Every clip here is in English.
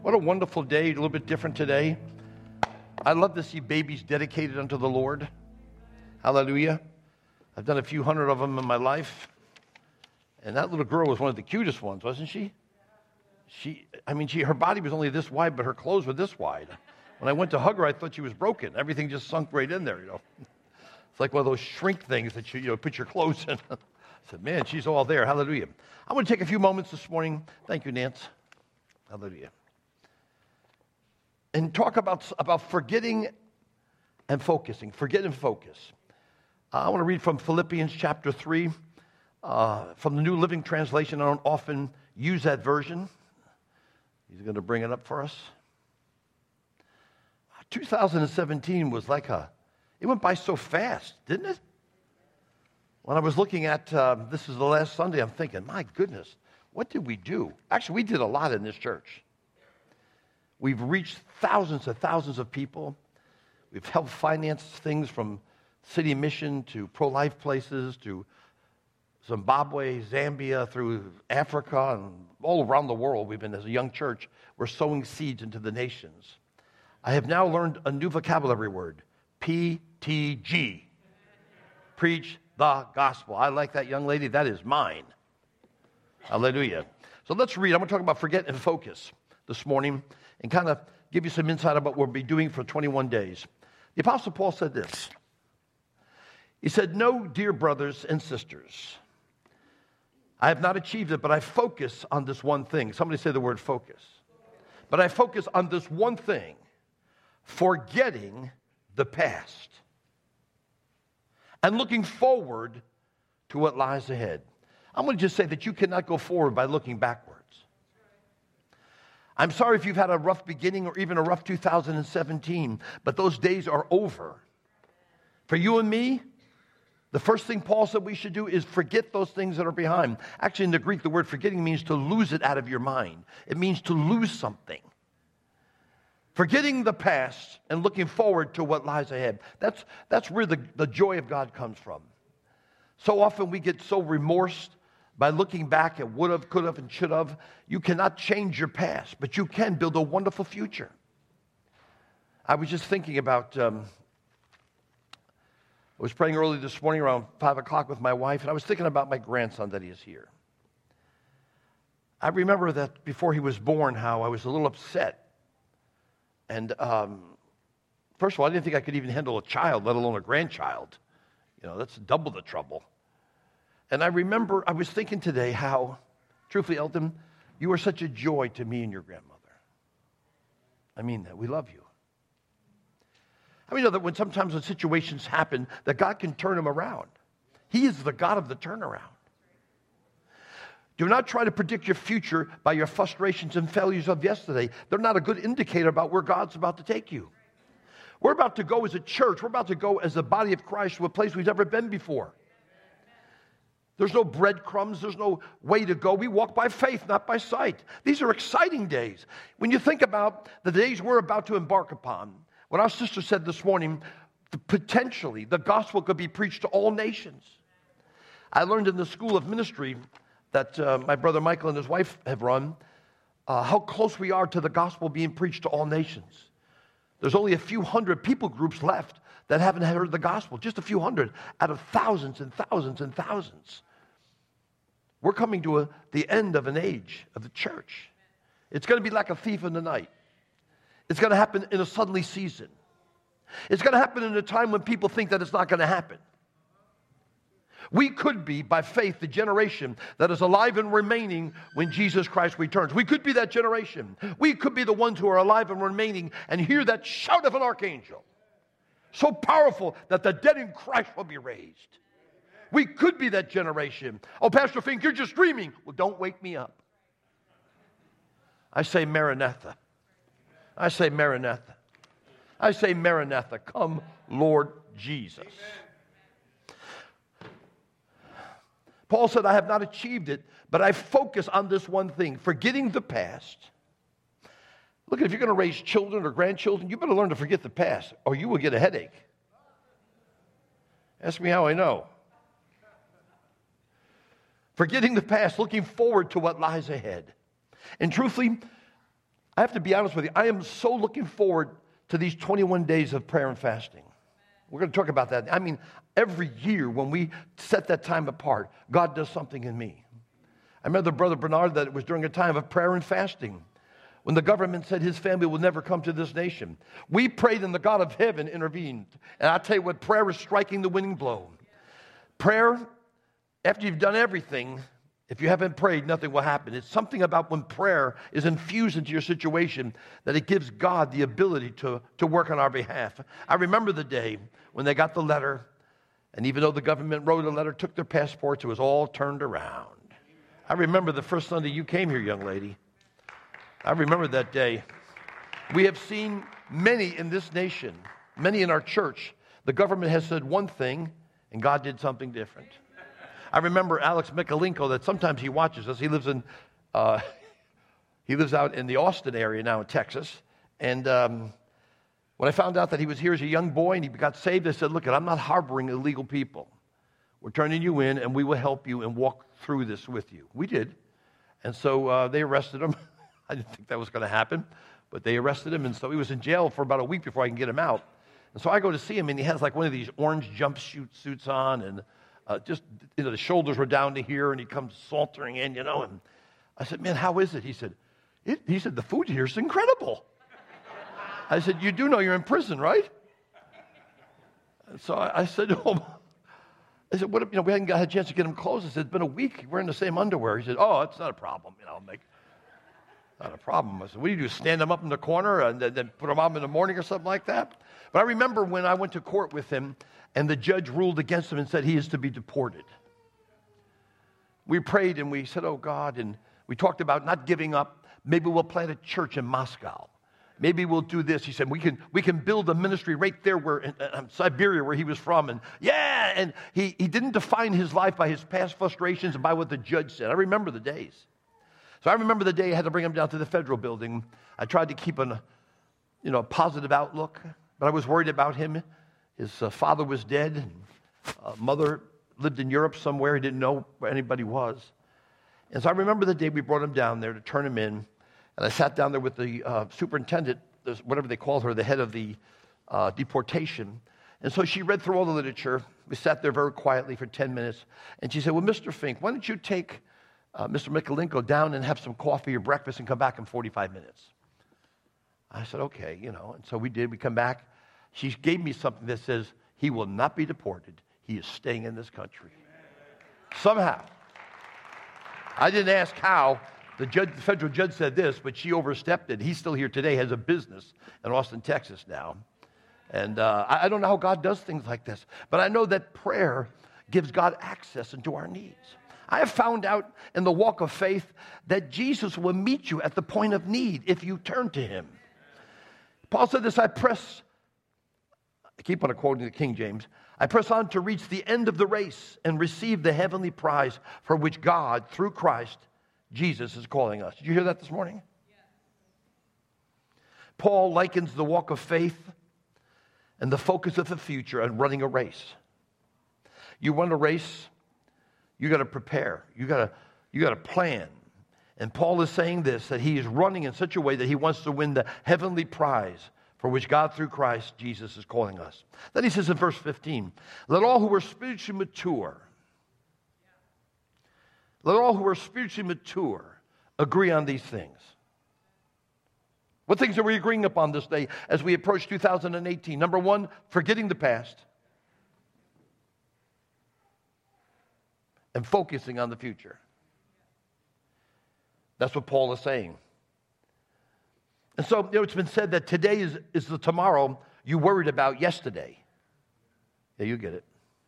What a wonderful day, a little bit different today. I love to see babies dedicated unto the Lord. Hallelujah. I've done a few hundred of them in my life. And that little girl was one of the cutest ones, wasn't she? Her body was only this wide, but her clothes were this wide. When I went to hug her, I thought she was broken. Everything just sunk right in there, It's like one of those shrink things that you put your clothes in. I said, man, she's all there. Hallelujah. I'm going to take a few moments this morning. Thank you, Nance. Hallelujah. And talk about forgetting and focusing. Forget and focus. I want to read from Philippians chapter 3, from the New Living Translation. I don't often use that version. He's going to bring it up for us. 2017 was it went by so fast, didn't it? When I was looking at, this is the last Sunday, I'm thinking, my goodness, what did we do? Actually, we did a lot in this church. We've reached thousands and thousands of people. We've helped finance things from city mission to pro-life places to Zimbabwe, Zambia, through Africa, and all around the world. We've been, as a young church, we're sowing seeds into the nations. I have now learned a new vocabulary word, PTG. Preach the gospel. I like that, young lady. That is mine. Hallelujah. So let's read. I'm going to talk about forget and focus this morning and kind of give you some insight about what we'll be doing for 21 days. The Apostle Paul said this. He said, "No, dear brothers and sisters, I have not achieved it, but I focus on this one thing." Somebody say the word focus. But I focus on this one thing, forgetting the past and looking forward to what lies ahead. I'm going to just say that you cannot go forward by looking backwards. I'm sorry if you've had a rough beginning or even a rough 2017, but those days are over. For you and me, the first thing Paul said we should do is forget those things that are behind. Actually, in the Greek, the word forgetting means to lose it out of your mind. It means to lose something. Forgetting the past and looking forward to what lies ahead. That's where the joy of God comes from. So often we get so remorsed by looking back at would have, could have, and should have. You cannot change your past, but you can build a wonderful future. I was just thinking about, I was praying early this morning around 5 o'clock with my wife, and I was thinking about my grandson that he is here. I remember that before he was born, how I was a little upset. And first of all, I didn't think I could even handle a child, let alone a grandchild. That's double the trouble. And I remember, I was thinking today how, truthfully, Elton, you are such a joy to me and your grandmother. I mean that. We love you. I mean, that sometimes when situations happen, that God can turn them around. He is the God of the turnaround. Do not try to predict your future by your frustrations and failures of yesterday. They're not a good indicator about where God's about to take you. We're about to go as a church. We're about to go as the body of Christ to a place we've never been before. There's no breadcrumbs. There's no way to go. We walk by faith, not by sight. These are exciting days. When you think about the days we're about to embark upon, what our sister said this morning, potentially the gospel could be preached to all nations. I learned in the school of ministry that my brother Michael and his wife have run, how close we are to the gospel being preached to all nations. There's only a few hundred people groups left that haven't heard the gospel, just a few hundred out of thousands and thousands and thousands. We're coming to the end of an age of the church. It's going to be like a thief in the night. It's going to happen in a suddenly season. It's going to happen in a time when people think that it's not going to happen. We could be, by faith, the generation that is alive and remaining when Jesus Christ returns. We could be that generation. We could be the ones who are alive and remaining and hear that shout of an archangel. So powerful that the dead in Christ will be raised. We could be that generation. Oh, Pastor Fink, you're just dreaming. Well, don't wake me up. I say Maranatha. I say Maranatha. I say Maranatha. Come, Lord Jesus. Amen. Paul said, I have not achieved it, but I focus on this one thing, forgetting the past. Look, if you're going to raise children or grandchildren, you better learn to forget the past, or you will get a headache. Ask me how I know. Forgetting the past, looking forward to what lies ahead. And truthfully, I have to be honest with you. I am so looking forward to these 21 days of prayer and fasting. We're going to talk about that. I mean, every year when we set that time apart, God does something in me. I remember Brother Bernard that it was during a time of prayer and fasting when the government said his family will never come to this nation. We prayed and the God of heaven intervened. And I tell you what, prayer is striking the winning blow. Prayer, after you've done everything, if you haven't prayed, nothing will happen. It's something about when prayer is infused into your situation that it gives God the ability to work on our behalf. I remember the day when they got the letter, and even though the government wrote a letter, took their passports, it was all turned around. I remember the first Sunday you came here, young lady. I remember that day. We have seen many in this nation, many in our church. The government has said one thing, and God did something different. I remember Alex Mikalenko, that sometimes he watches us. He lives out in the Austin area now in Texas. And when I found out that he was here as a young boy and he got saved, I said, look, I'm not harboring illegal people. We're turning you in, and we will help you and walk through this with you. We did. And so they arrested him. I didn't think that was going to happen, but they arrested him. And so he was in jail for about a week before I can get him out. And so I go to see him, and he has like one of these orange jumpsuit suits on, and the shoulders were down to here, and he comes sauntering in, and I said, man, how is it? He said, the food here is incredible. I said, you do know you're in prison, right? And so I said, what, we hadn't got a chance to get him clothes. I said, it's been a week. We're in the same underwear. He said, oh, it's not a problem. Not a problem. I said, what do you do, stand them up in the corner and then put them on in the morning or something like that? But I remember when I went to court with him and the judge ruled against him and said he is to be deported. We prayed and we said, oh God, and we talked about not giving up. Maybe we'll plant a church in Moscow. Maybe we'll do this. He said, we can build a ministry right there in Siberia where he was from. And he didn't define his life by his past frustrations and by what the judge said. I remember the days. So I remember the day I had to bring him down to the federal building. I tried to keep a positive outlook, but I was worried about him. His father was dead. And, mother lived in Europe somewhere. He didn't know where anybody was. And so I remember the day we brought him down there to turn him in. And I sat down there with the superintendent, whatever they called her, the head of the deportation. And so she read through all the literature. We sat there very quietly for 10 minutes. And she said, well, Mr. Fink, why don't you take Mr. Mikalenko down and have some coffee or breakfast and come back in 45 minutes. I said, okay, and so we did. We come back. She gave me something that says, he will not be deported. He is staying in this country. Somehow. I didn't ask how. The federal judge said this, but she overstepped it. He's still here today, has a business in Austin, Texas now. And I don't know how God does things like this, but I know that prayer gives God access into our needs. I have found out in the walk of faith that Jesus will meet you at the point of need if you turn to him. Paul said this, I keep on quoting the King James, I press on to reach the end of the race and receive the heavenly prize for which God, through Christ, Jesus is calling us. Did you hear that this morning? Yeah. Paul likens the walk of faith and the focus of the future and running a race. You run a race, you got to prepare. You got to plan. And Paul is saying this, that he is running in such a way that he wants to win the heavenly prize for which God through Christ Jesus is calling us. Then he says in verse 15, let all who are spiritually mature agree on these things. What things are we agreeing upon this day as we approach 2018? Number one, forgetting the past and focusing on the future. That's what Paul is saying. And so, it's been said that today is the tomorrow you worried about yesterday. Yeah, you get it.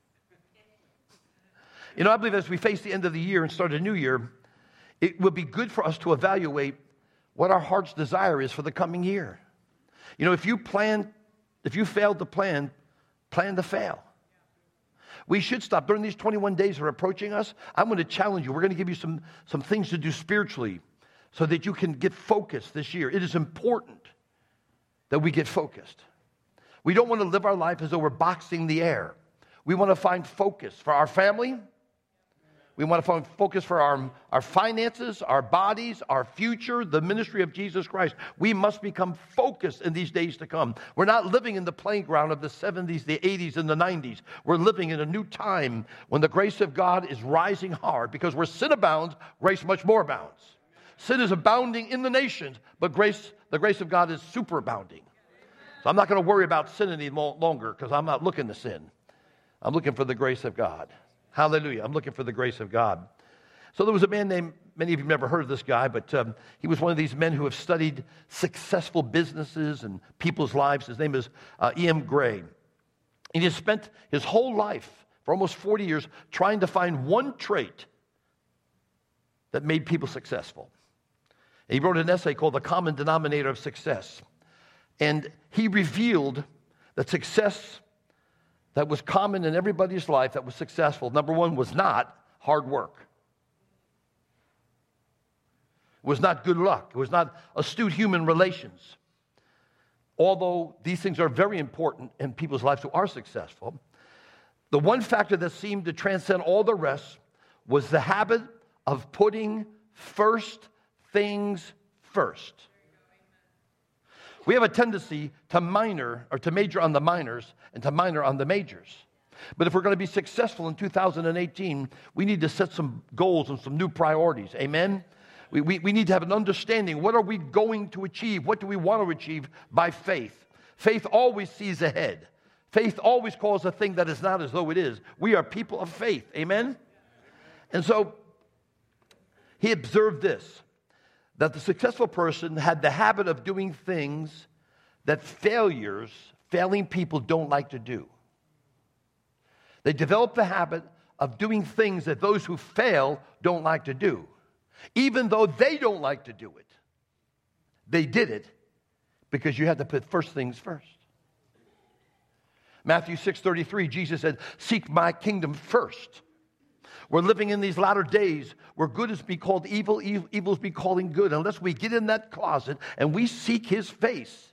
I believe as we face the end of the year and start a new year, it would be good for us to evaluate what our heart's desire is for the coming year. If you failed to plan to fail. We should stop. During these 21 days that are approaching us, I'm going to challenge you. We're going to give you some things to do spiritually so that you can get focused this year. It is important that we get focused. We don't want to live our life as though we're boxing the air. We want to find focus for our family, We want to focus for our finances, our bodies, our future, the ministry of Jesus Christ. We must become focused in these days to come. We're not living in the playground of the 70s, the 80s, and the 90s. We're living in a new time when the grace of God is rising hard, because where sin abounds, grace much more abounds. Sin is abounding in the nations, but the grace of God is superabounding. So I'm not going to worry about sin any longer, because I'm not looking to sin. I'm looking for the grace of God. Hallelujah. I'm looking for the grace of God. So there was a man named, many of you have never heard of this guy, but he was one of these men who have studied successful businesses and people's lives. His name is E.M. Gray. And he has spent his whole life, for almost 40 years, trying to find one trait that made people successful. And he wrote an essay called The Common Denominator of Success. And he revealed that success that was common in everybody's life that was successful, number one, was not hard work. It was not good luck. It was not astute human relations. Although these things are very important in people's lives who are successful, the one factor that seemed to transcend all the rest was the habit of putting first things first. We have a tendency to major on the minors and to minor on the majors. But if we're going to be successful in 2018, we need to set some goals and some new priorities. Amen? We need to have an understanding. What are we going to achieve? What do we want to achieve by faith? Faith always sees ahead. Faith always calls a thing that is not as though it is. We are people of faith. Amen? And so he observed this, that the successful person had the habit of doing things that failing people don't like to do. They develop the habit of doing things that those who fail don't like to do. Even though they don't like to do it, they did it because you had to put first things first. Matthew 6:33, Jesus said, "Seek my kingdom first." We're living in these latter days where good is be called evil, evil is be calling good. Unless we get in that closet and we seek his face,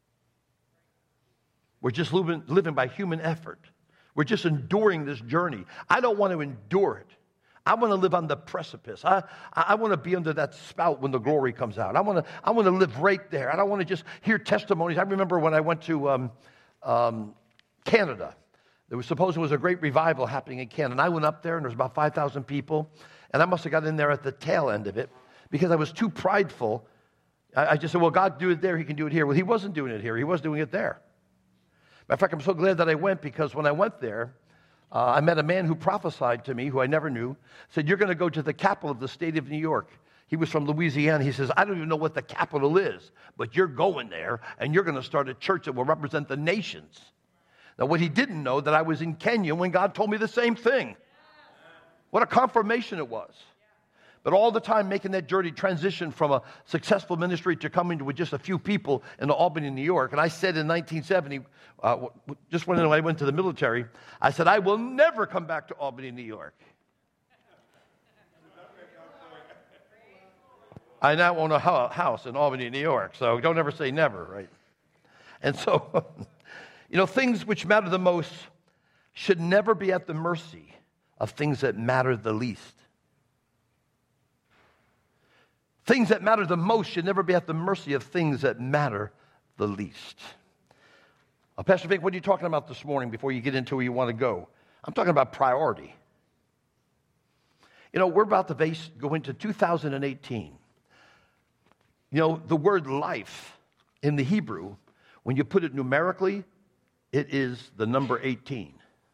we're just living by human effort. We're just enduring this journey. I don't want to endure it. I want to live on the precipice. I want to be under that spout when the glory comes out. I want to live right there. I don't want to just hear testimonies. I remember when I went to Canada. There was a great revival happening in Canada. And I went up there, and there was about 5,000 people. And I must have got in there at the tail end of it because I was too prideful. I just said, well, God do it there. He can do it here. Well, he wasn't doing it here. He was doing it there. Matter of fact, I'm so glad that I went, because when I went there, I met a man who prophesied to me, who I never knew, said, you're going to go to the capital of the state of New York. He was from Louisiana. He says, I don't even know what the capital is, but you're going there, and you're going to start a church that will represent the nations. Now, what he didn't know, that I was in Kenya when God told me the same thing. What a confirmation it was. But all the time making that journey transition from a successful ministry to coming with just a few people in Albany, New York. And I said in 1970, just when I went to the military, I said, I will never come back to Albany, New York. I now own a house in Albany, New York, so don't ever say never, right? And so, things which matter the most should never be at the mercy of things that matter the least. Things that matter the most should never be at the mercy of things that matter the least. Pastor Vic, what are you talking about this morning before you get into where you want to go? I'm talking about priority. We're about to go into 2018. The word life in the Hebrew, when you put it numerically, it is the number 18.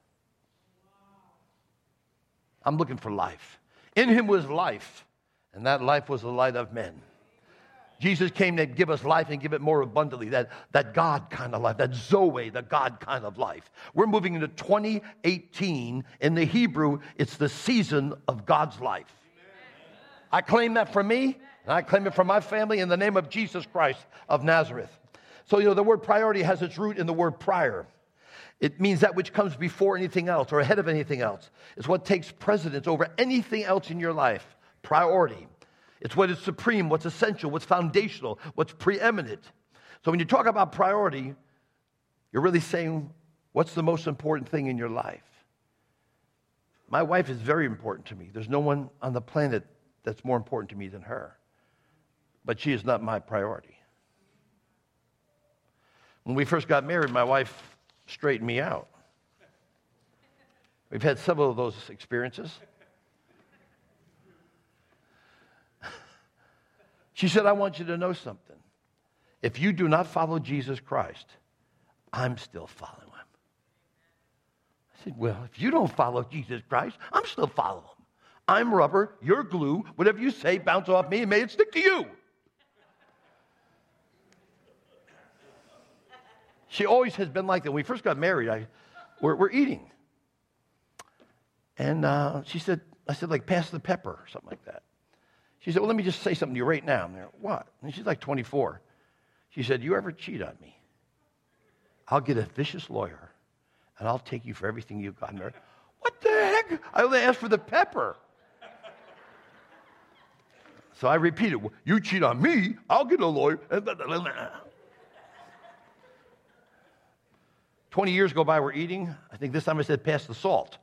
I'm looking for life. In him was life, and that life was the light of men. Jesus came to give us life and give it more abundantly, that God kind of life, that Zoe, the God kind of life. We're moving into 2018. In the Hebrew, it's the season of God's life. I claim that for me, and I claim it for my family in the name of Jesus Christ of Nazareth. So, the word priority has its root in the word prior. It means that which comes before anything else or ahead of anything else. It's what takes precedence over anything else in your life. Priority. It's what is supreme, what's essential, what's foundational, what's preeminent. So when you talk about priority, you're really saying, what's the most important thing in your life? My wife is very important to me. There's no one on the planet that's more important to me than her. But she is not my priority. When we first got married, my wife straightened me out. We've had several of those experiences. She said, I want you to know something. If you do not follow Jesus Christ, I'm still following him. I said, well, if you don't follow Jesus Christ, I'm still following him. I'm rubber, you're glue. Whatever you say, bounce off me and may it stick to you. She always has been like that. When we first got married, we're eating. And I said, like, pass the pepper or something like that. She said, well, let me just say something to you right now. I'm there, what? And she's like 24. She said, you ever cheat on me, I'll get a vicious lawyer, and I'll take you for everything you've got. What the heck? I only asked for the pepper. So I repeated, well, you cheat on me, I'll get a lawyer. 20 years go by, we're eating. I think this time I said, pass the salt.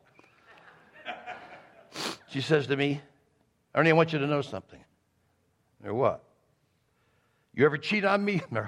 She says to me, Ernie, I want you to know something. Or what? You ever cheat on me? No.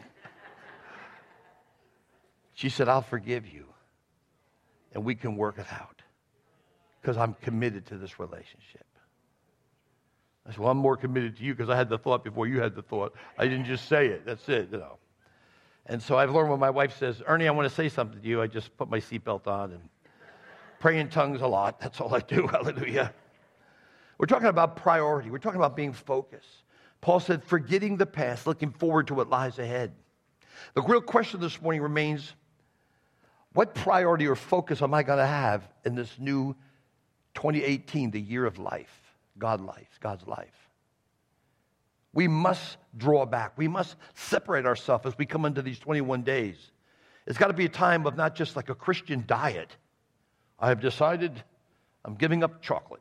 She said, I'll forgive you, and we can work it out, because I'm committed to this relationship. I said, well, I'm more committed to you because I had the thought before you had the thought. I didn't just say it. That's it, you know. And so I've learned when my wife says, Ernie, I want to say something to you, I just put my seatbelt on and pray in tongues a lot. That's all I do. Hallelujah. We're talking about priority. We're talking about being focused. Paul said, forgetting the past, looking forward to what lies ahead. The real question this morning remains, what priority or focus am I going to have in this new 2018, the year of life, God's life? We must draw back. We must separate ourselves as we come into these 21 days. It's got to be a time of not just like a Christian diet. I have decided I'm giving up chocolate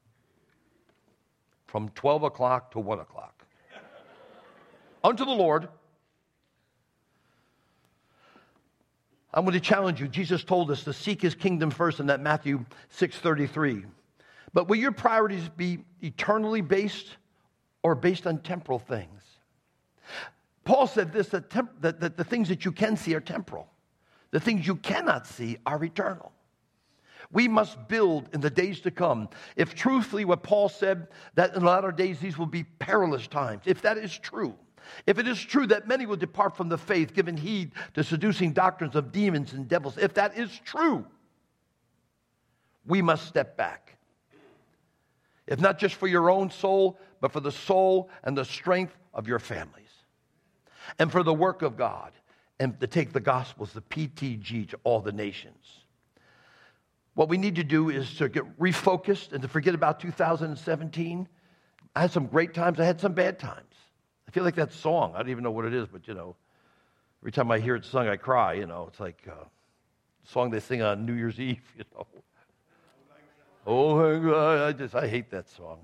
from 12 o'clock to 1 o'clock. Unto the Lord. I'm going to challenge you. Jesus told us to seek his kingdom first in that Matthew 6:33. But will your priorities be eternally based or based on temporal things? Paul said this, that the things that you can see are temporal. The things you cannot see are eternal. We must build in the days to come. If truthfully what Paul said, that in the latter days these will be perilous times, if that is true, if it is true that many will depart from the faith, giving heed to seducing doctrines of demons and devils, if that is true, we must step back. If not just for your own soul, but for the soul and the strength of your families. And for the work of God, and to take the gospels, the PTG, to all the nations. What we need to do is to get refocused and to forget about 2017. I had some great times. I had some bad times. I feel like that song. I don't even know what it is, but, every time I hear it sung, I cry, It's like a song they sing on New Year's Eve, Oh, my God, I hate that song.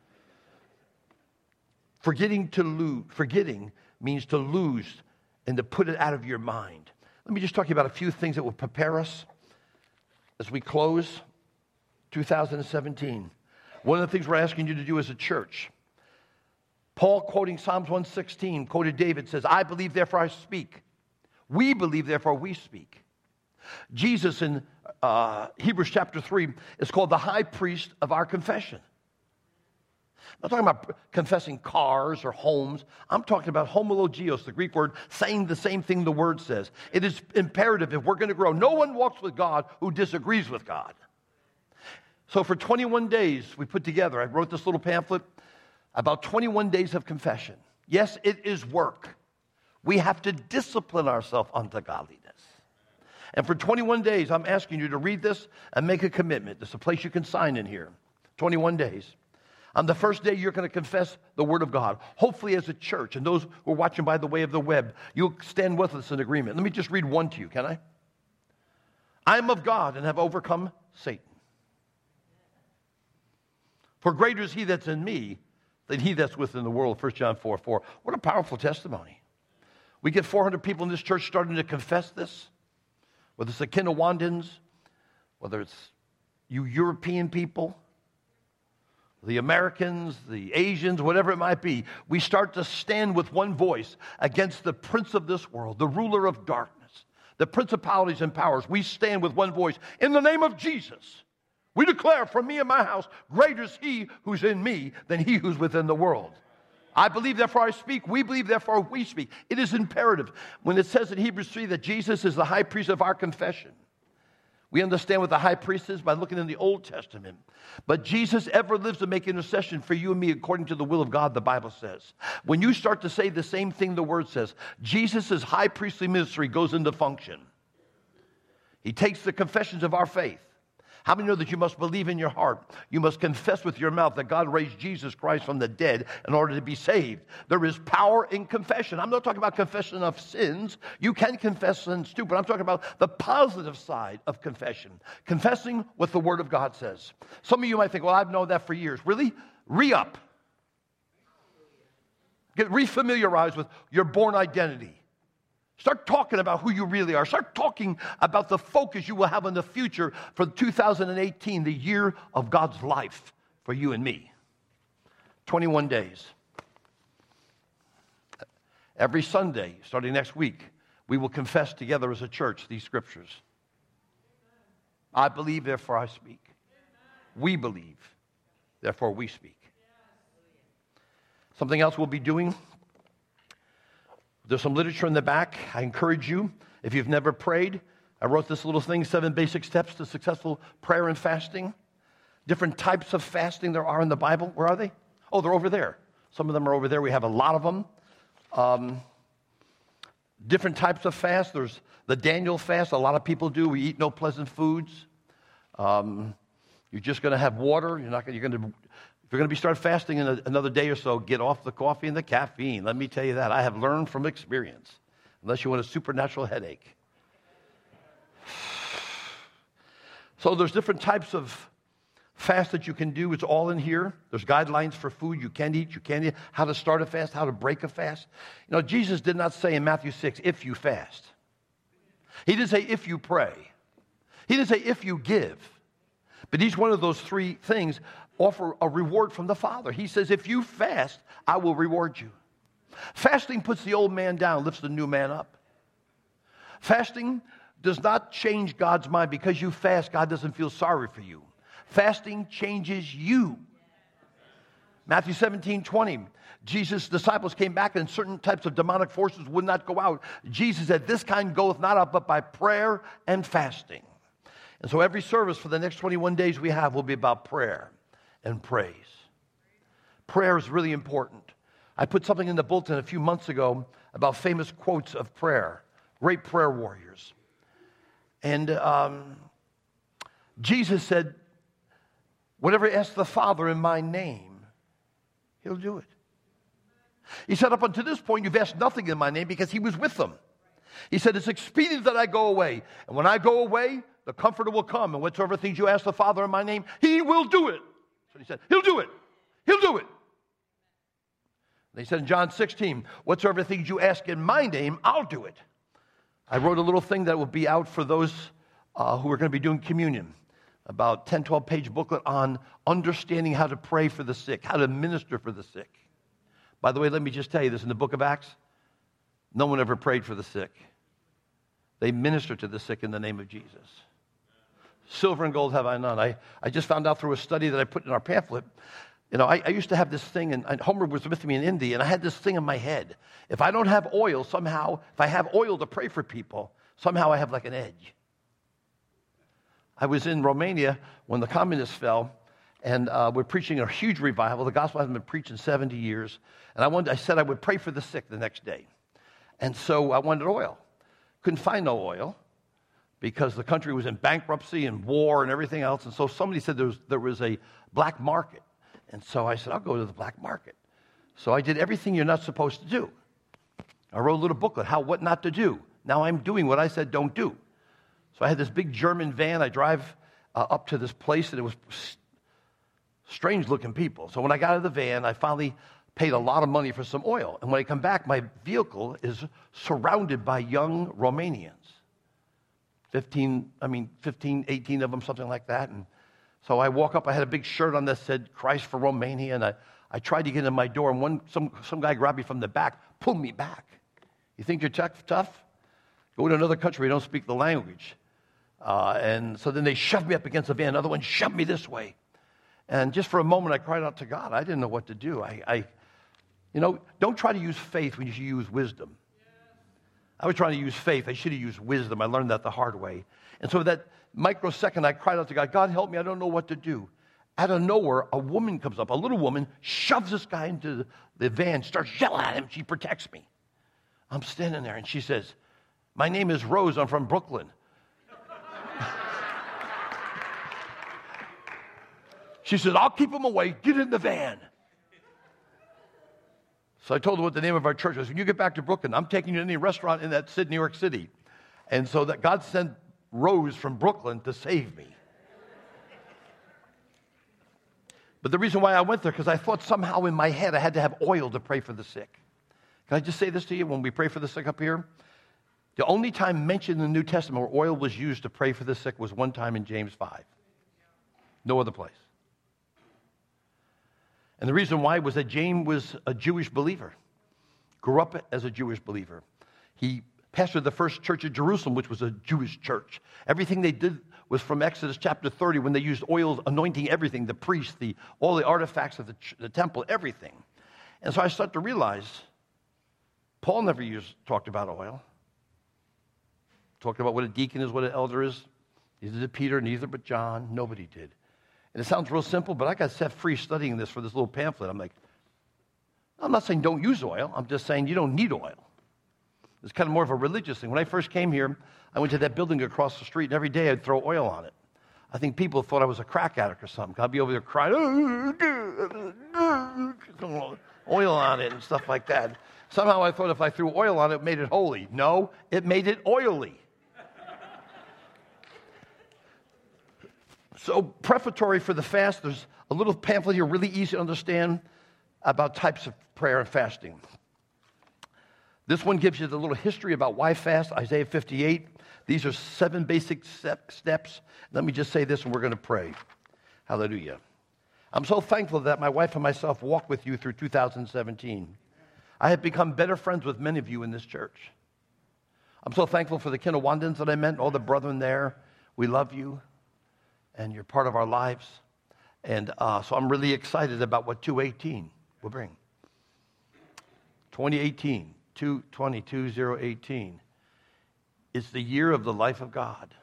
Forgetting means to lose and to put it out of your mind. Let me just talk to you about a few things that will prepare us as we close 2017. One of the things we're asking you to do as a church, Paul, quoting Psalms 116, quoted David, says, I believe, therefore I speak. We believe, therefore we speak. Jesus in Hebrews chapter 3 is called the high priest of our confession. I'm not talking about confessing cars or homes. I'm talking about homologios, the Greek word, saying the same thing the word says. It is imperative if we're going to grow. No one walks with God who disagrees with God. So for 21 days, we put together, I wrote this little pamphlet, about 21 days of confession. Yes, it is work. We have to discipline ourselves unto godliness. And for 21 days, I'm asking you to read this and make a commitment. There's a place you can sign in here. 21 days. On the first day, you're going to confess the Word of God. Hopefully as a church, and those who are watching by the way of the web, you'll stand with us in agreement. Let me just read one to you, can I? I am of God and have overcome Satan. For greater is he that's in me than he that's within the world, 1 John 4:4. What a powerful testimony. We get 400 people in this church starting to confess this, whether it's the Kinawandans, whether it's you European people, the Americans, the Asians, whatever it might be, we start to stand with one voice against the prince of this world, the ruler of darkness, the principalities and powers. We stand with one voice in the name of Jesus. We declare, for me and my house, greater is he who's in me than he who's within the world. I believe, therefore I speak. We believe, therefore we speak. It is imperative. When it says in Hebrews 3 that Jesus is the high priest of our confession, we understand what the high priest is by looking in the Old Testament. But Jesus ever lives to make intercession for you and me according to the will of God, the Bible says. When you start to say the same thing the Word says, Jesus' high priestly ministry goes into function. He takes the confessions of our faith. How many know that you must believe in your heart? You must confess with your mouth that God raised Jesus Christ from the dead in order to be saved. There is power in confession. I'm not talking about confession of sins. You can confess sins too, but I'm talking about the positive side of confession. Confessing what the Word of God says. Some of you might think, well, I've known that for years. Really? Re-up. Get refamiliarized with your born identity. Start talking about who you really are. Start talking about the focus you will have in the future for 2018, the year of God's life for you and me. 21 days. Every Sunday, starting next week, we will confess together as a church these scriptures. I believe, therefore I speak. We believe, therefore we speak. Something else we'll be doing. There's some literature in the back. I encourage you, if you've never prayed, I wrote this little thing, 7 basic steps to successful prayer and fasting. Different types of fasting there are in the Bible. Where are they? Oh, they're over there. Some of them are over there. We have a lot of them. Different types of fast. There's the Daniel fast. A lot of people do. We eat no pleasant foods. You're just going to have water. If you're going to start fasting in another day or so, get off the coffee and the caffeine. Let me tell you that. I have learned from experience. Unless you want a supernatural headache. So there's different types of fast that you can do. It's all in here. There's guidelines for food you can eat, you can't eat, how to start a fast, how to break a fast. You know, Jesus did not say in Matthew 6, if you fast. He didn't say if you pray. He didn't say if you give. But each one of those three things offer a reward from the Father. He says, if you fast, I will reward you. Fasting puts the old man down, lifts the new man up. Fasting does not change God's mind. Because you fast, God doesn't feel sorry for you. Fasting changes you. Matthew 17:20. Jesus' disciples came back and certain types of demonic forces would not go out. Jesus said, this kind goeth not out but by prayer and fasting. And so every service for the next 21 days we have will be about prayer and praise. Prayer is really important. I put something in the bulletin a few months ago about famous quotes of prayer, great prayer warriors. And Jesus said, whatever you ask the Father in my name, he'll do it. He said, up until this point, you've asked nothing in my name because he was with them. He said, it's expedient that I go away. And when I go away, the Comforter will come. And whatsoever things you ask the Father in my name, he will do it. So he said, he'll do it. He'll do it. And he said in John 16, whatsoever things you ask in my name, I'll do it. I wrote a little thing that will be out for those who are going to be doing communion. About 10, 12-page booklet on understanding how to pray for the sick, how to minister for the sick. By the way, let me just tell you this. In the book of Acts, no one ever prayed for the sick. They ministered to the sick in the name of Jesus. Silver and gold have I none. I just found out through a study that I put in our pamphlet. You know, I used to have this thing, and Homer was with me in India, and I had this thing in my head. If I don't have oil, somehow, if I have oil to pray for people, somehow I have like an edge. I was in Romania when the communists fell, and we're preaching a huge revival. The gospel hasn't been preached in 70 years. And I said I would pray for the sick the next day. And so I wanted oil. Couldn't find no oil because the country was in bankruptcy and war and everything else. And so somebody said there was a black market. And so I said, I'll go to the black market. So I did everything you're not supposed to do. I wrote a little booklet, what not to do. Now I'm doing what I said don't do. So I had this big German van. I drive up to this place, and it was strange-looking people. So when I got out of the van, I finally paid a lot of money for some oil. And when I come back, my vehicle is surrounded by young Romanians. 15, 18 of them, something like that. And So I walk up, I had a big shirt on that said Christ for Romania, and I tried to get in my door, and some guy grabbed me from the back, pulled me back. You think you're tough? Go to another country, you don't speak the language. And so then they shoved me up against the van. Another one shoved me this way. And just for a moment, I cried out to God. I didn't know what to do. Don't try to use faith when you should use wisdom. I was trying to use faith. I should have used wisdom. I learned that the hard way. And so that microsecond, I cried out to God, God, help me. I don't know what to do. Out of nowhere, a woman comes up, a little woman, shoves this guy into the van, starts yelling at him. She protects me. I'm standing there, and she says, my name is Rose. I'm from Brooklyn. She said, I'll keep him away. Get in the van. So I told her what the name of our church was. When you get back to Brooklyn, I'm taking you to any restaurant in that city, New York City. And so that God sent Rose from Brooklyn to save me. But the reason why I went there, because I thought somehow in my head I had to have oil to pray for the sick. Can I just say this to you? When we pray for the sick up here, the only time mentioned in the New Testament where oil was used to pray for the sick was one time in James 5. No other place. And the reason why was that James was a Jewish believer, grew up as a Jewish believer. He pastored the first church of Jerusalem, which was a Jewish church. Everything they did was from Exodus chapter 30, when they used oil, anointing everything, the priests, all the artifacts of the temple, everything. And so I started to realize Paul never talked about oil. Talked about what a deacon is, what an elder is. Neither did Peter, neither but John. Nobody did. And it sounds real simple, but I got set free studying this for this little pamphlet. I'm like, I'm not saying don't use oil. I'm just saying you don't need oil. It's kind of more of a religious thing. When I first came here, I went to that building across the street, and every day I'd throw oil on it. I think people thought I was a crack addict or something. I'd be over there crying, oil on it and stuff like that. Somehow I thought if I threw oil on it, it made it holy. No, it made it oily. So prefatory for the fast, there's a little pamphlet here, really easy to understand, about types of prayer and fasting. This one gives you the little history about why fast, Isaiah 58. These are 7 basic steps. Let me just say this and we're going to pray. Hallelujah. I'm so thankful that my wife and myself walked with you through 2017. I have become better friends with many of you in this church. I'm so thankful for the Kinawandans that I met, all the brethren there. We love you. And you're part of our lives. And so I'm really excited about what 2018 will bring. 2018, 2018 is the year of the life of God.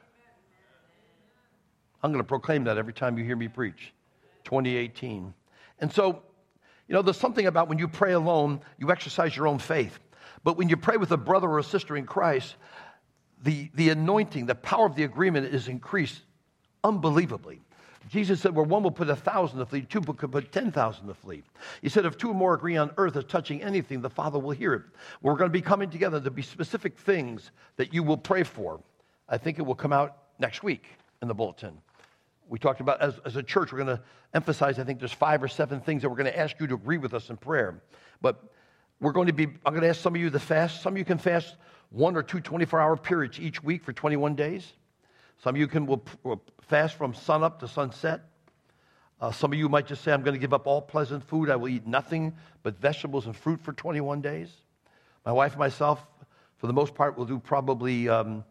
I'm going to proclaim that every time you hear me preach. 2018. And so, there's something about when you pray alone, you exercise your own faith. But when you pray with a brother or a sister in Christ, the anointing, the power of the agreement is increased unbelievably. Jesus said, where one will put 1,000 to flee, two could put 10,000 to flee. He said, if two or more agree on earth as touching anything, the Father will hear it. We're going to be coming together to be specific things that you will pray for. I think it will come out next week in the bulletin. We talked about, as a church, we're going to emphasize, I think there's 5 or 7 things that we're going to ask you to agree with us in prayer. But I'm going to ask some of you to fast. Some of you can fast 1 or 2 24-hour periods each week for 21 days. Some of you will fast from sunup to sunset. Some of you might just say, I'm going to give up all pleasant food. I will eat nothing but vegetables and fruit for 21 days. My wife and myself, for the most part, will do probably,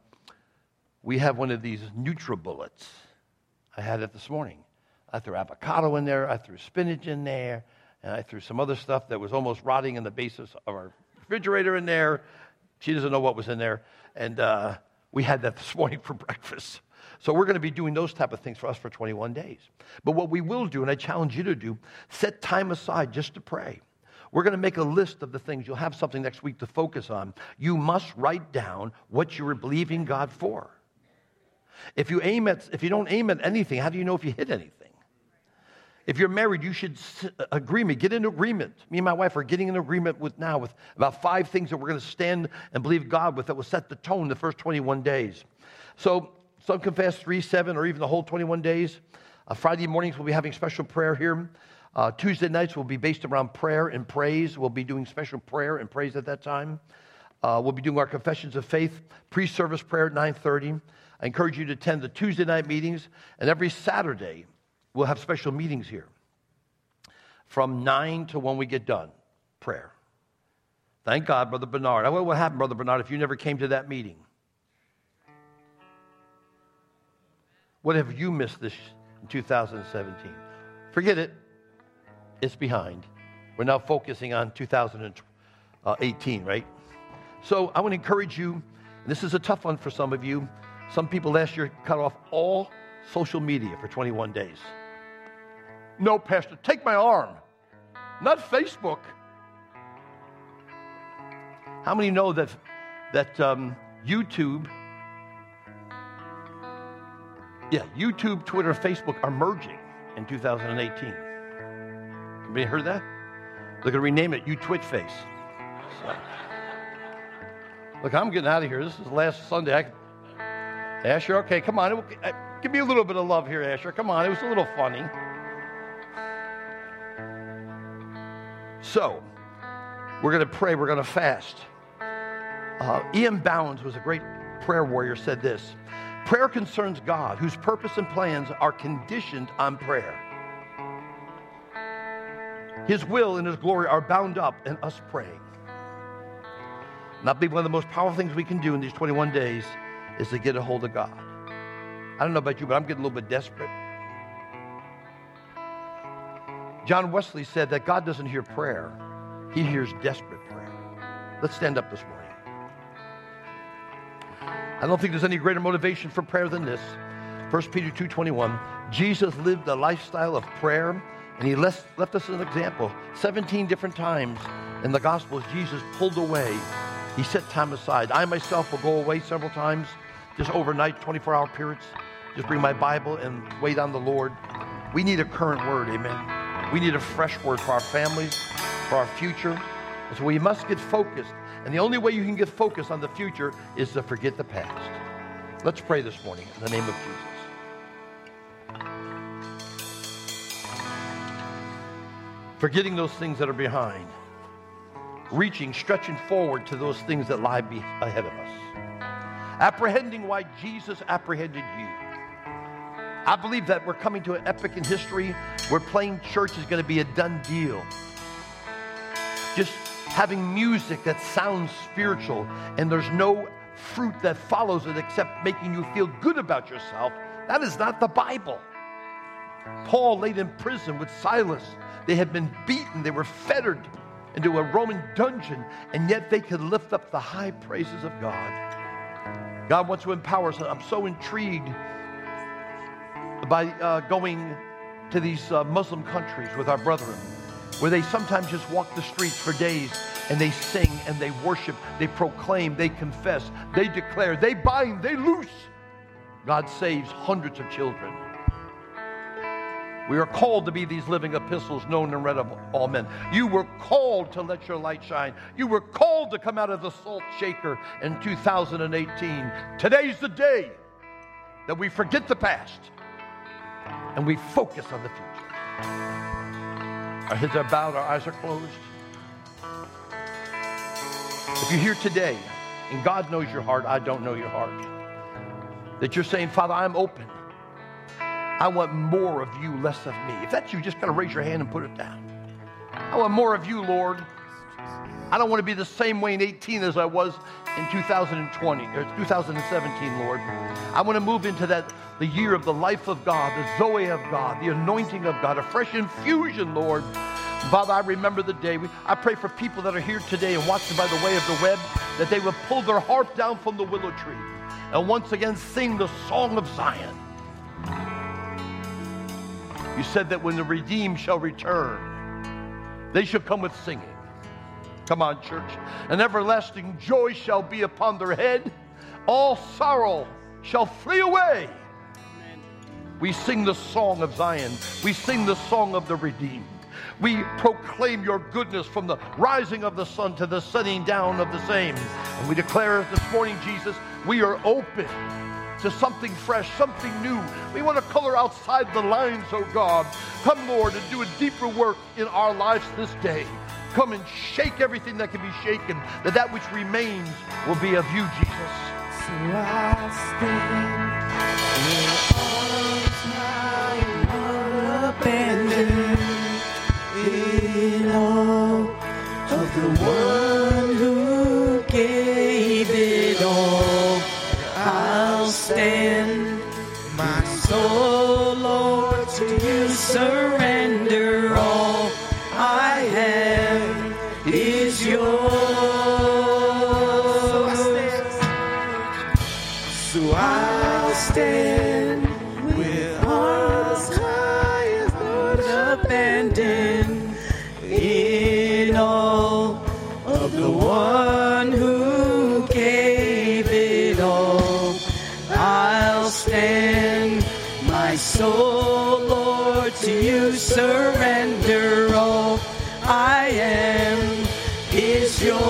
we have one of these NutriBullets. I had it this morning. I threw avocado in there. I threw spinach in there. And I threw some other stuff that was almost rotting in the basis of our refrigerator in there. She doesn't know what was in there. And we had that this morning for breakfast. So we're going to be doing those type of things for us for 21 days. But what we will do, and I challenge you to do, set time aside just to pray. We're going to make a list of the things. You'll have something next week to focus on. You must write down what you are believing God for. If you don't aim at anything, how do you know if you hit anything? If you're married, you should get in agreement. Me and my wife are getting in agreement with about 5 things that we're going to stand and believe God with that will set the tone the first 21 days. So some can fast 3, 7, or even the whole 21 days. Friday mornings we'll be having special prayer here. Tuesday nights will be based around prayer and praise. We'll be doing special prayer and praise at that time. We'll be doing our confessions of faith, pre-service prayer at 9:30. I encourage you to attend the Tuesday night meetings, and every Saturday we'll have special meetings here. From 9 to when we get done, prayer. Thank God, Brother Bernard. What happened, Brother Bernard, if you never came to that meeting? What have you missed this in 2017? Forget it. It's behind. We're now focusing on 2018, right? So I want to encourage you, and this is a tough one for some of you. Some people last year cut off all social media for 21 days. No, Pastor, take my arm. Not Facebook. How many know that YouTube, Twitter, Facebook are merging in 2018? Anybody heard that? They're going to rename it YouTwitFace. So. Look, I'm getting out of here. This is the last Sunday. Asher, okay, come on. Give me a little bit of love here, Asher. Come on, it was a little funny. So, we're going to pray. We're going to fast. E.M. Bounds was a great prayer warrior, said this: prayer concerns God, whose purpose and plans are conditioned on prayer. His will and His glory are bound up in us praying. And I believe one of the most powerful things we can do in these 21 days is to get a hold of God. I don't know about you, but I'm getting a little bit desperate. John Wesley said that God doesn't hear prayer. He hears desperate prayer. Let's stand up this morning. I don't think there's any greater motivation for prayer than this. 1 Peter 2:21. Jesus lived a lifestyle of prayer, and He left us an example. 17 different times in the Gospels, Jesus pulled away. He set time aside. I myself will go away several times, just overnight, 24-hour periods. Just bring my Bible and wait on the Lord. We need a current word, amen. We need a fresh word for our families, for our future. And so we must get focused. And the only way you can get focused on the future is to forget the past. Let's pray this morning in the name of Jesus. Forgetting those things that are behind. Reaching, stretching forward to those things that lie ahead of us. Apprehending why Jesus apprehended you. I believe that we're coming to an epoch in history where playing church is going to be a done deal. Just having music that sounds spiritual and there's no fruit that follows it except making you feel good about yourself, that is not the Bible. Paul laid in prison with Silas. They had been beaten. They were fettered into a Roman dungeon, and yet they could lift up the high praises of God. God wants to empower us. I'm so intrigued by going to these Muslim countries with our brethren, where they sometimes just walk the streets for days and they sing and they worship, they proclaim, they confess, they declare, they bind, they loose. God saves hundreds of children. We are called to be these living epistles known and read of all men. You were called to let your light shine. You were called to come out of the salt shaker in 2018. Today's the day that we forget the past and we focus on the future. Our heads are bowed, our eyes are closed. If you're here today and God knows your heart, I don't know your heart, that you're saying, Father, I'm open. I want more of you, less of me. If that's you, just kind of raise your hand and put it down. I want more of you, Lord. I don't want to be the same way in 18 as I was in 2020 or 2017, Lord. I want to move into the year of the life of God, the Zoe of God, the anointing of God, a fresh infusion, Lord. Father, I remember the day. I pray for people that are here today and watching by the way of the web, that they will pull their harp down from the willow tree and once again sing the song of Zion. You said that when the redeemed shall return, they shall come with singing. Come on, church. An everlasting joy shall be upon their head. All sorrow shall flee away. Amen. We sing the song of Zion. We sing the song of the redeemed. We proclaim your goodness from the rising of the sun to the setting down of the same. And we declare this morning, Jesus, we are open to something fresh, something new. We want to color outside the lines, oh God. Come, Lord, and do a deeper work in our lives this day. Come and shake everything that can be shaken, that which remains will be of you, Jesus. So I stand in arms, my abandoned in all of the one who gave it all. I'll stand, my soul, Lord, to you surrender. All I have is yours. So I'll stand with arms high as Lord, abandoned in all of the one who gave it all. I'll stand, my soul, Lord, to you surrender. All I am is yours.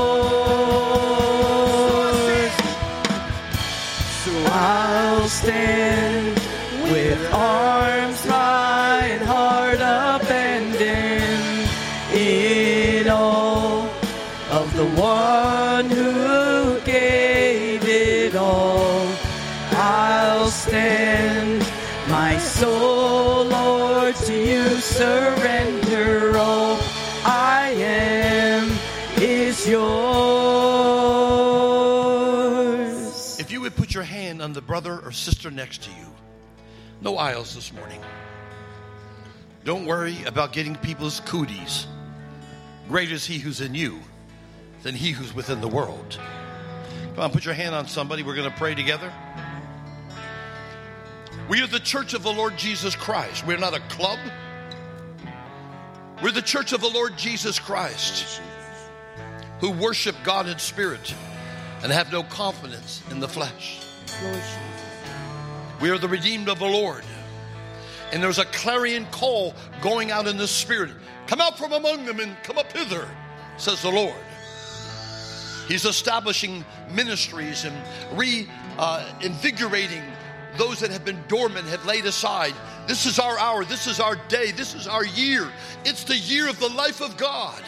So I'll stand with arms high and heart abandoned in all of the one who gave it all. I'll stand, my soul, Lord, to you surrender. All I am is yours. If you would put your hand on the brother or sister next to you. No aisles this morning. Don't worry about getting people's cooties. Greater is he who's in you than he who's within the world. Come on, put your hand on somebody. We're going to pray together. We are the church of the Lord Jesus Christ. We're not a club. We're the church of the Lord Jesus Christ, who worship God in spirit and have no confidence in the flesh. We are the redeemed of the Lord. And there's a clarion call going out in the spirit. Come out from among them and come up hither, says the Lord. He's establishing ministries and invigorating those that have been dormant, have laid aside. This is our hour. This is our day. This is our year. It's the year of the life of God.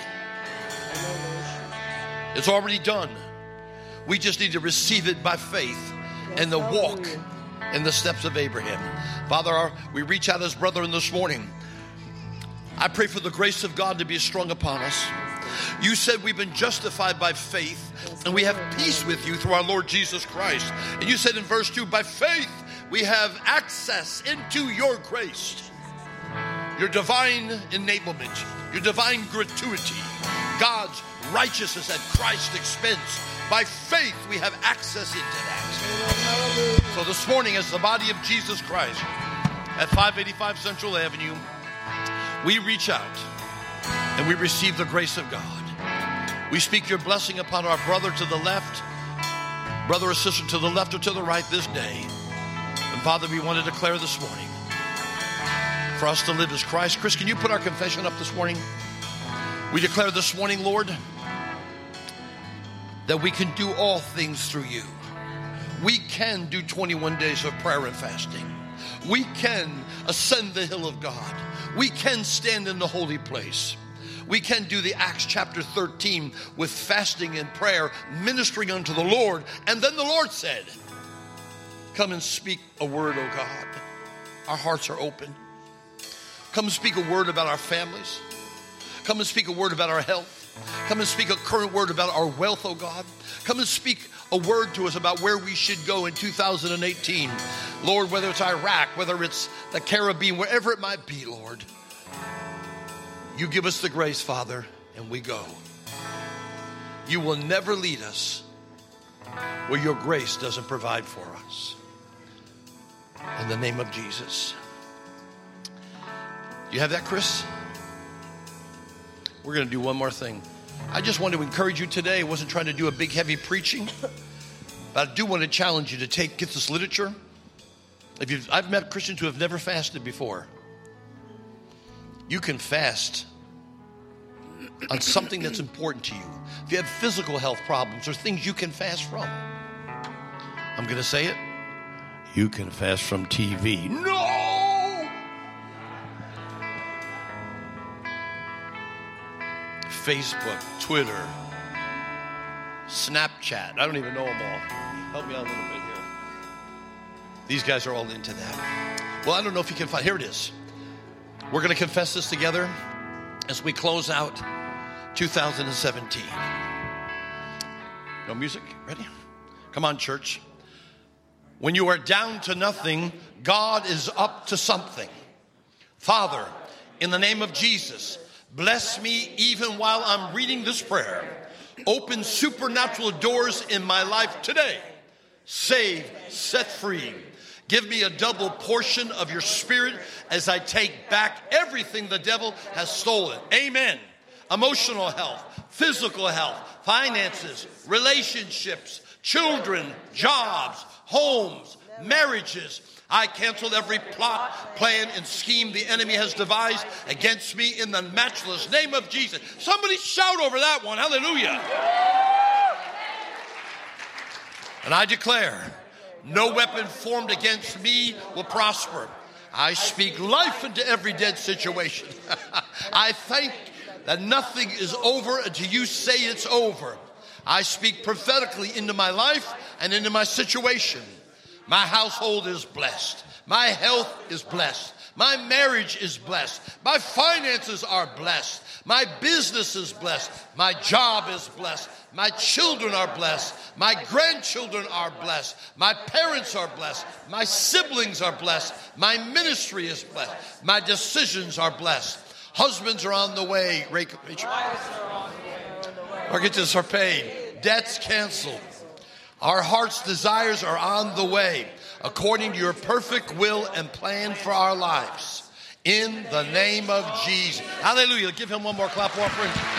It's already done. We just need to receive it by faith and to walk in the steps of Abraham. Father, we reach out as brethren this morning. I pray for the grace of God to be strong upon us. You said we've been justified by faith and we have peace with you through our Lord Jesus Christ. And you said in verse 2, by faith we have access into your grace, your divine enablement, your divine gratuity, God's righteousness at Christ's expense. By faith we have access into that. So this morning, as the body of Jesus Christ at 585 Central Avenue, we reach out and we receive the grace of God. We speak your blessing upon our brother to the left, brother or sister to the left or to the right this day. And Father, we want to declare this morning for us to live as Christ. Chris, can you put our confession up this morning? We declare this morning, Lord, that we can do all things through you. We can do 21 days of prayer and fasting. We can ascend the hill of God. We can stand in the holy place. We can do the Acts chapter 13 with fasting and prayer, ministering unto the Lord. And then the Lord said, come and speak a word, O God. Our hearts are open. Come and speak a word about our families. Come and speak a word about our health. Come and speak a current word about our wealth, oh God. Come and speak a word to us about where we should go in 2018. Lord, whether it's Iraq, whether it's the Caribbean, wherever it might be, Lord. You give us the grace, Father, and we go. You will never lead us where your grace doesn't provide for us. In the name of Jesus. You have that, Chris? We're going to do one more thing. I just want to encourage you today. I wasn't trying to do a big, heavy preaching, but I do want to challenge you to get this literature. I've met Christians who have never fasted before. You can fast on something that's important to you. If you have physical health problems, there's things you can fast from. I'm going to say it. You can fast from TV. No! Facebook, Twitter, Snapchat. I don't even know them all. Help me out a little bit here. These guys are all into that. Well, I don't know if you can find. Here it is. We're going to confess this together as we close out 2017. No music? Ready? Come on, church. When you are down to nothing, God is up to something. Father, in the name of Jesus, bless me even while I'm reading this prayer. Open supernatural doors in my life today. Save, set free. Give me a double portion of your spirit as I take back everything the devil has stolen. Amen. Emotional health, physical health, finances, relationships, children, jobs, homes, marriages. I cancel every plot, plan, and scheme the enemy has devised against me in the matchless name of Jesus. Somebody shout over that one. Hallelujah. And I declare, no weapon formed against me will prosper. I speak life into every dead situation. I thank that nothing is over until you say it's over. I speak prophetically into my life and into my situation. My household is blessed. My health is blessed. My marriage is blessed. My finances are blessed. My business is blessed. My job is blessed. My children are blessed. My grandchildren are blessed. My parents are blessed. My siblings are blessed. My ministry is blessed. My decisions are blessed. Husbands are on the way. Rachel. Mortgages are paid. Debts canceled. Our heart's desires are on the way, according to your perfect will and plan for our lives. In the name of Jesus. Hallelujah. Give him one more clap offering.